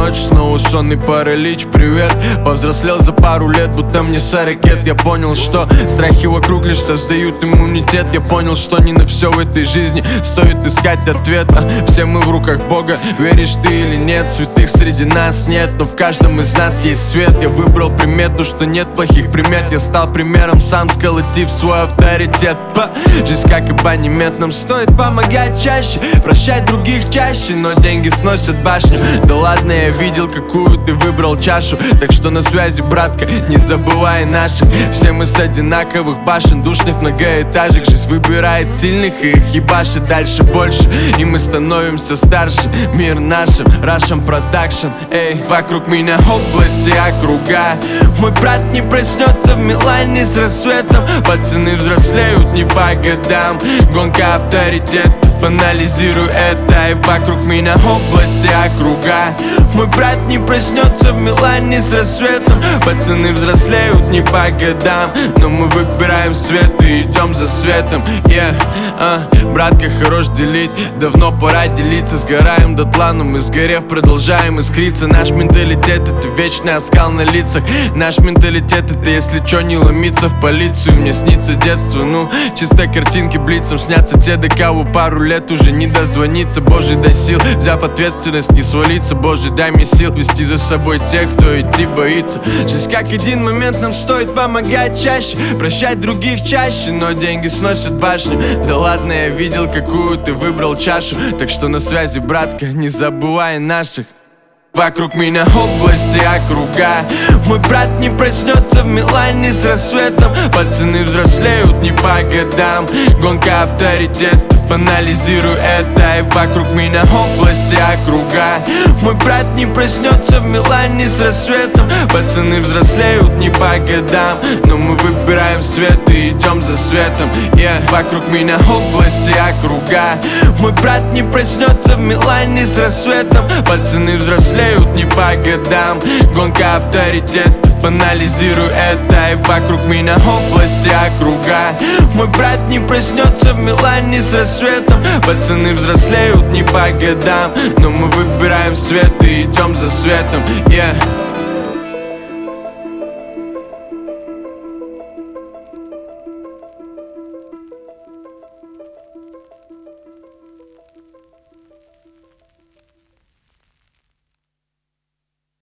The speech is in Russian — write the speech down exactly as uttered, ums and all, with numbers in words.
ночь, снова сонный паралич, привет. Повзрослел за пару лет, будто мне сорок лет. Я понял, что страхи вокруг лишь создают иммунитет. Я понял, что не на все в этой жизни стоит искать ответа. Все мы в руках Бога, веришь ты или нет. Святых среди нас нет, но в каждом из нас есть свет. Я выбрал примету, что нет плохих примет. Я стал примером сам, сколотив свой авторитет. Ба. Жизнь как и банимет, нам стоит помогать чаще, прощать других чаще, но деньги сносят башню. Да ладно, я видел, какую ты выбрал чашу. Так что на связи, братка, не забывай наших. Все мы с одинаковых башен, душных многоэтажек. Жизнь выбирает сильных и их ебашит дальше больше. И мы становимся старше, мир нашим, Russian Production. Эй, вокруг меня области, округа. Мой брат не проснется в Милане с рассветом. Пацаны взрослеют не по годам. Гонка авторитетов, анализирую это. И вокруг меня области, округа. Мой брат не проснется в Милане с рассветом. Пацаны взрослеют не по годам, но мы выбираем свет и идем за светом. Yeah, uh. Братка хорош делить, давно пора делиться. Сгораем дотла, но мы сгорев продолжаем искриться. Наш менталитет — это вечный оскал на лицах. Наш менталитет — это если чё не ломиться в полицию. Мне снится детство, ну, чисто картинки блицом снятся те, до кого пару лет уже не дозвониться. Боже, дай сил, взяв ответственность, не свалиться. Боже, дай мне сил вести за собой тех, кто идти боится. Жизнь как один момент, нам стоит помогать чаще, прощать других чаще, но деньги сносят башню. Да ладно, я видел, какую ты выбрал чашу. Так что на связи, братка, не забывай наших. Вокруг меня области, округа. Мой брат не проснется в Милане с рассветом. Пацаны взрослеют не по годам. Гонка авторитетов, анализирую это. И вокруг меня области, округа. Мой брат не проснется в Милане с рассветом. Пацаны взрослеют не по годам, но мы выбираем свет и идем за светом. Yeah. Вокруг меня области, округа. Мой брат не проснется в Милане с рассветом. Пацаны взрослеют не по годам. Гонка авторитетов, анализирую это. И вокруг меня области, округа. Мой брат не проснется в Милане с рассветом. Пацаны взрослеют не по годам, но мы выбираем свет и идем за светом. Yeah.